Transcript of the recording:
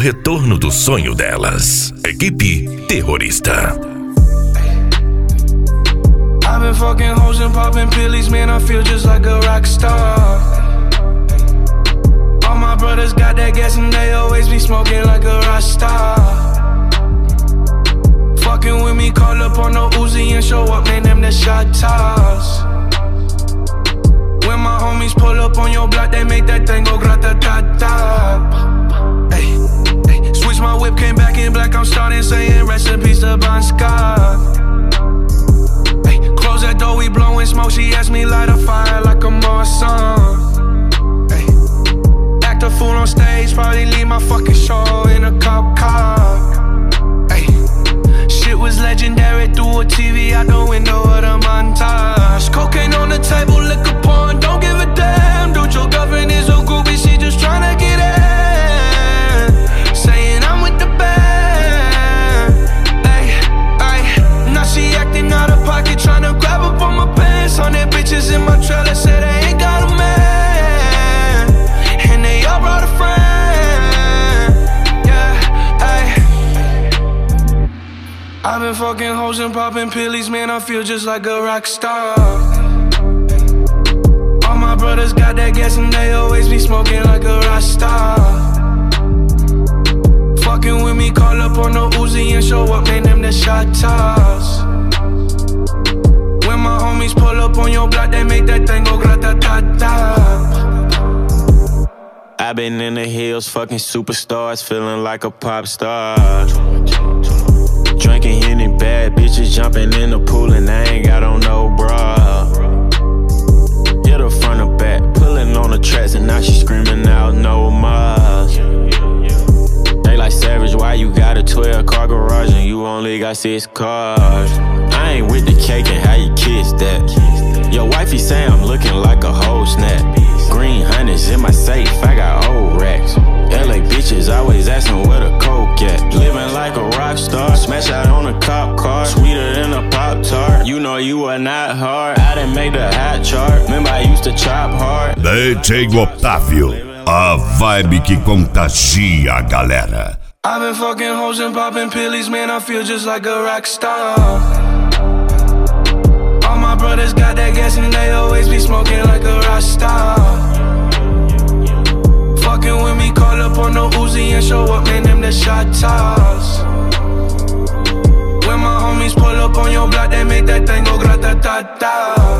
retorno do sonho delas. Equipe Terrorista. I've been fucking hoes and popping pillies, man, I feel just like a rock star. All my brothers got that gas and they always be smoking like a rock star. Fucking with me, call up on the Uzi and show up, man, them the shot toss. When my homies pull up on your block, they make that thing go grata-ta-ta. Ay, ay. Switch my whip, came back in black, I'm starting saying recipes to Bon Scott. Ay, close that door, we blowing smoke, she asked me light a fire like a Marsan. Ay, act a fool on stage, probably leave my fucking show in a cop car. Ay, shit was legendary, through a TV out the window of the montage. Cocaine on the table, liquor porn, don't give a damn. Dude, your girlfriend is a groupie, she just tryna get in. Saying I'm with the band. Ay, ay. Now she acting out of pocket, tryna grab up on my pants. 100 bitches in my trailer, say they ain't got a man. And they all brought a friend. Yeah, ay. I've been fucking hoes and popping pillies, man, I feel just like a rock star. All my brothers got that gas and they always be smoking like a rock star. Fucking with me, call up on the Uzi and show up, man, them the shot toss. When my homies pull up on your block, they make that thing go grata-ta-ta. I've been in the hills, fucking superstars, feeling like a pop star. Drinking Henny, bad bitches jumping in the pool and I ain't got on no bra. Hit her front or back, pulling on the tracks and now she screaming out no more. They like Savage, why you got a 12-car garage and you only got 6 cars? I ain't with the cake and how you kiss that. Your wifey say I'm looking like a whole snap. Green hundreds in my safe, I got old racks. LA bitches always asking where the coke at. Living like a rock star, smash out on a cop car. Sweeter than a Pop-Tart, you know you are not hard. I didn't make the hot chart, remember I used to chop hard. DJ Otávio, a vibe que contagia a galera. I've been fucking hoes and popping pillies, man, I feel just like a rock star. All my brothers got that gas and they always be smoking like a rock star. Fucking with me, call up on the Uzi and show up, man, them the shot toss. When my homies pull up on your block, they make that thing go grata-ta-ta.